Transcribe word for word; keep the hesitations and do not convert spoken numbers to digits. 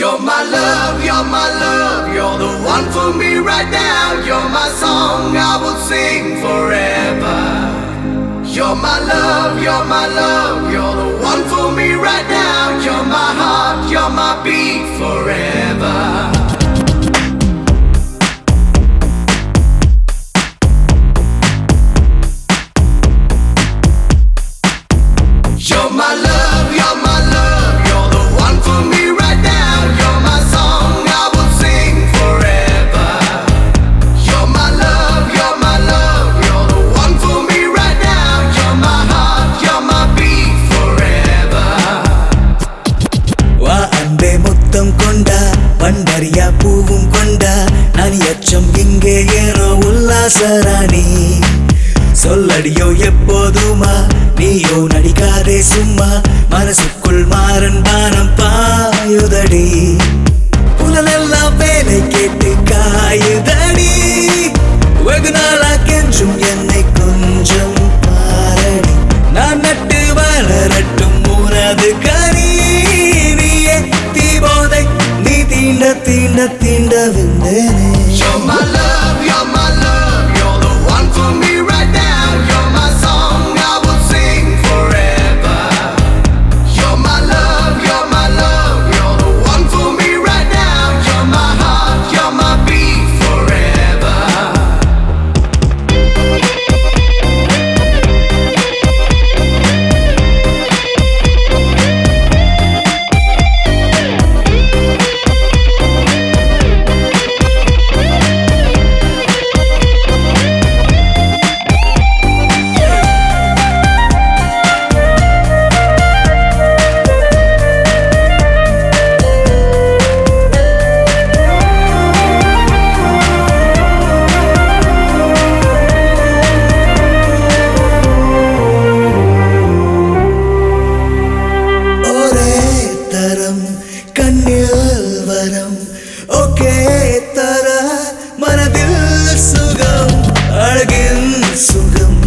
You're my love, you're my love, you're the one for me right now. You're my song, I will sing forever. You're my love, you're my love, you're the one for me right now. You're my heart, you're my beat forever. You're my love, you're my love, you're the one for me right now. You're my song, I will sing forever. You're my love, you're my love, you're the one for me right now. You're my heart, you're my beat forever. Wa ande muttam konda pandariya poovum konda nani acham inge yeno ullasarani சொல்லடியோ எப்போதுமா நீயோ நடிக்காதே சும்மா மனசுக்குள் மாறன் பானம் பாயுதடி புலனெல்லாம் வேலை கேட்டு காயுதடி வெகு நாளா கெஞ்சும் என்னை கொஞ்சம் பாரடி நான் நட்டு வளரட்டும் உனது கனி நீயே தீபோதை நீ தீண்ட தீண்ட தீண்ட வெந்தேனே You're my love, you're my love, you're the one for me right now. You're my song, I will sing forever. You're my love, you're my love, you're the one for me right now. You're my heart, you're my beat forever. கண்ணில் வரம் okay தர மனதில் சுகம் அழகின் சுகம்